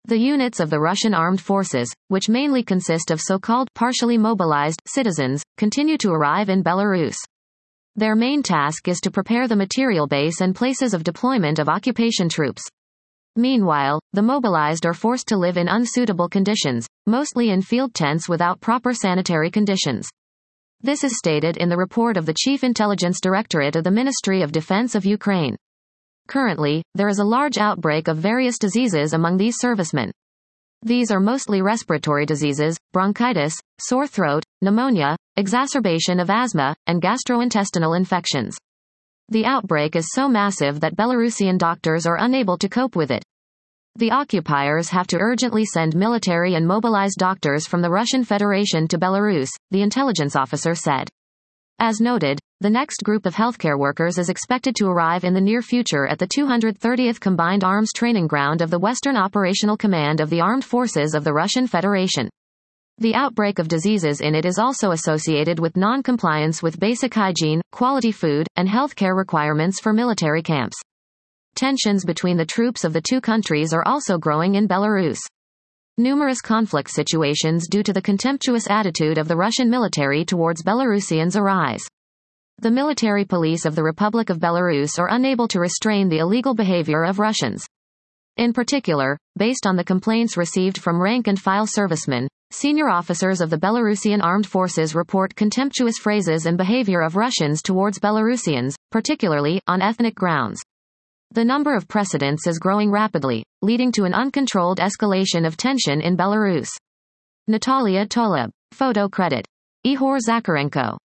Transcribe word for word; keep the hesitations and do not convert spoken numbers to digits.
The units of the Russian armed forces, which mainly consist of so-called partially mobilized citizens, continue to arrive in Belarus. Their main task is to prepare the material base and places of deployment of occupation troops. Meanwhile, the mobilized are forced to live in unsuitable conditions, mostly in field tents without proper sanitary conditions. This is stated in the report of the Chief Intelligence Directorate of the Ministry of Defense of Ukraine. Currently, there is a large outbreak of various diseases among these servicemen. These are mostly respiratory diseases, bronchitis, sore throat, pneumonia, exacerbation of asthma, and gastrointestinal infections. The outbreak is so massive that Belarusian doctors are unable to cope with it. The occupiers have to urgently send military and mobilized doctors from the Russian Federation to Belarus, the intelligence officer said. As noted, the next group of healthcare workers is expected to arrive in the near future at the two hundred thirtieth Combined Arms Training Ground of the Western Operational Command of the Armed Forces of the Russian Federation. The outbreak of diseases in it is also associated with non-compliance with basic hygiene, quality food, and healthcare requirements for military camps. Tensions between the troops of the two countries are also growing in Belarus. Numerous conflict situations due to the contemptuous attitude of the Russian military towards Belarusians arise. The military police of the Republic of Belarus are unable to restrain the illegal behavior of Russians. In particular, based on the complaints received from rank-and-file servicemen, senior officers of the Belarusian armed forces report contemptuous phrases and behavior of Russians towards Belarusians, particularly on ethnic grounds. The number of precedents is growing rapidly, leading to an uncontrolled escalation of tension in Belarus. Natalia Toleb. Photo credit. Ihor Zakharenko.